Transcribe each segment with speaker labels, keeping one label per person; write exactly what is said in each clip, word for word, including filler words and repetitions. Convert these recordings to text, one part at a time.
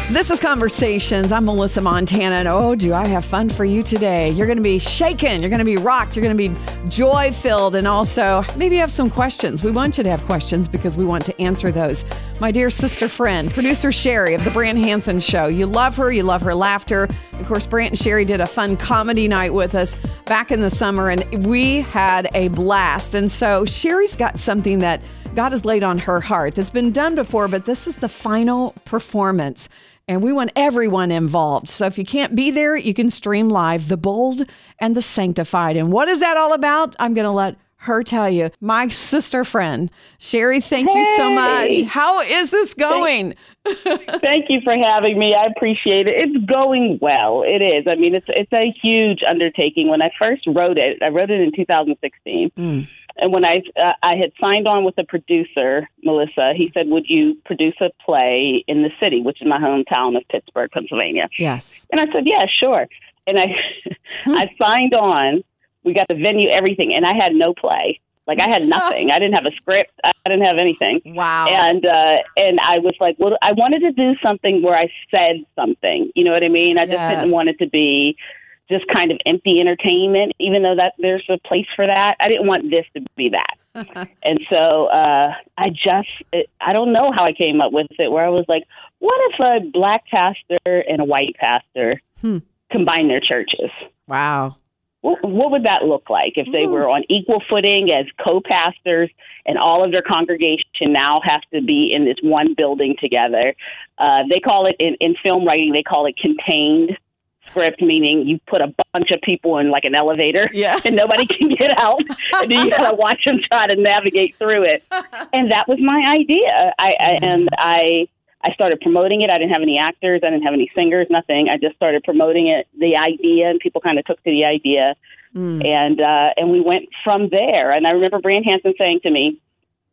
Speaker 1: This is Conversations. I'm Melissa Montana, and oh, do I have fun for you today. You're going to be shaken. You're going to be rocked. You're going to be joy-filled, and also maybe have some questions. We want you to have questions because we want to answer those. My dear sister friend, producer Sherry of The Brant Hansen Show. You love her. You love her laughter. Of course, Brant and Sherry did a fun comedy night with us back in the summer, and we had a blast. And so Sherry's got something that God has laid on her heart. It's been done before, but this is the final performance. And we want everyone involved. So if you can't be there, you can stream live The Bold and the Sanctified. And what is that all about? I'm going to let her tell you. My sister friend, Sherry, thank hey. you so much. How is this going?
Speaker 2: Thank, thank you for having me. I appreciate it. It's going well. It is. I mean, it's it's a huge undertaking. When I first wrote it, I wrote it in two thousand sixteen. Mm. And when I uh, I had signed on with the producer, Melissa, he said, would you produce a play in the city, which is my hometown of Pittsburgh, Pennsylvania?
Speaker 1: Yes.
Speaker 2: And I said, yeah, sure. And I hmm. I signed on. We got the venue, everything. And I had no play. Like, I had nothing. I didn't have a script. I didn't have anything.
Speaker 1: Wow.
Speaker 2: And uh, and I was like, well, I wanted to do something where I said something. You know what I mean? I just
Speaker 1: yes.
Speaker 2: didn't want it to be just kind of empty entertainment, even though that there's a place for that. I didn't want this to be that. And so uh, I just, it, I don't know how I came up with it, where I was like, what if a black pastor and a white pastor hmm. combine their churches?
Speaker 1: Wow.
Speaker 2: What, what would that look like if they Ooh. were on equal footing as co-pastors and all of their congregation now have to be in this one building together? Uh, they call it, in, in film writing, they call it contained script, meaning you put a bunch of people in like an elevator
Speaker 1: yeah.
Speaker 2: and nobody can get out. And then you got to watch them try to navigate through it. And that was my idea. I, I and I I started promoting it. I didn't have any actors. I didn't have any singers, nothing. I just started promoting it, the idea, and people kind of took to the idea. Mm. And uh, and we went from there. And I remember Brant Hansen saying to me,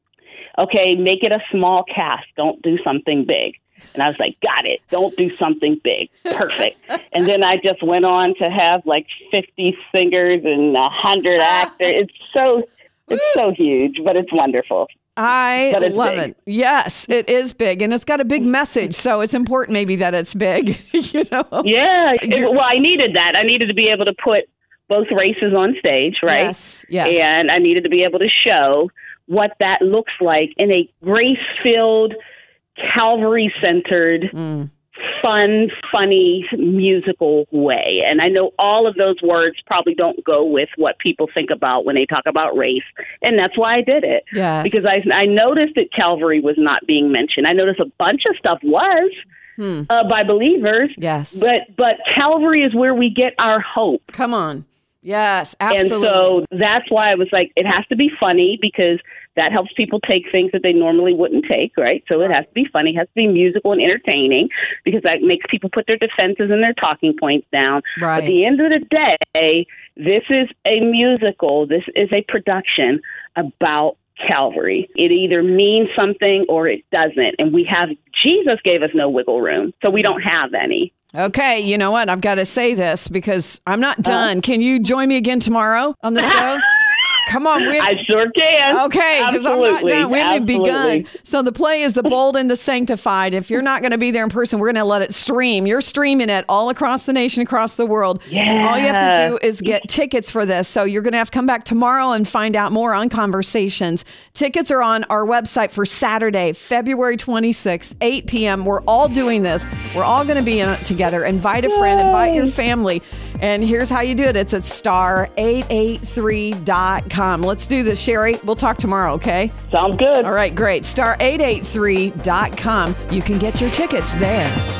Speaker 2: okay, make it a small cast. Don't do something big. And I was like, got it. Don't do something big. Perfect. And then I just went on to have like fifty singers and one hundred actors. It's so, it's so huge, but it's wonderful.
Speaker 1: I love big. it. Yes, it is big, and it's got a big message, so it's important maybe that it's big, you know?
Speaker 2: Yeah. It, well, I needed that. I needed to be able to put both races on stage, right?
Speaker 1: Yes, yes.
Speaker 2: And I needed to be able to show what that looks like in a grace-filled, Calvary-centered, mm. fun, funny, musical way. And I know all of those words probably don't go with what people think about when they talk about race. And that's why I did it.
Speaker 1: Yes.
Speaker 2: Because I, I noticed that Calvary was not being mentioned. I noticed a bunch of stuff was hmm. uh, by believers.
Speaker 1: Yes.
Speaker 2: But, but Calvary is where we get our hope.
Speaker 1: Come on. Yes, absolutely.
Speaker 2: And so that's why I was like, it has to be funny, because that helps people take things that they normally wouldn't take, right? So it has to be funny, it has to be musical and entertaining, because that makes people put their defenses and their talking points down.
Speaker 1: Right.
Speaker 2: But at the end of the day, this is a musical, this is a production about Calvary. It either means something or it doesn't. And we have, Jesus gave us no wiggle room, so we don't have any.
Speaker 1: Okay, you know what? I've got to say this because I'm not done. Uh, Can you join me again tomorrow on the show? Come on. We have to,
Speaker 2: I sure can.
Speaker 1: Okay, because I'm not done. We haven't even begun. So the play is The Bold and the Sanctified. If you're not going to be there in person, we're going to let it stream. You're streaming it all across the nation, across the world.
Speaker 2: Yeah.
Speaker 1: And all you have to do is get tickets for this. So you're going to have to come back tomorrow and find out more on Conversations. Tickets are on our website for Saturday, February twenty-sixth, eight p.m. We're all doing this. We're all going to be in it together. Invite a friend, invite your family. And here's how you do it. It's at star eight eight three dot com. Let's do this, Sherry. We'll talk tomorrow, okay?
Speaker 2: Sounds good.
Speaker 1: All right, great. star eight eight three dot com. You can get your tickets there.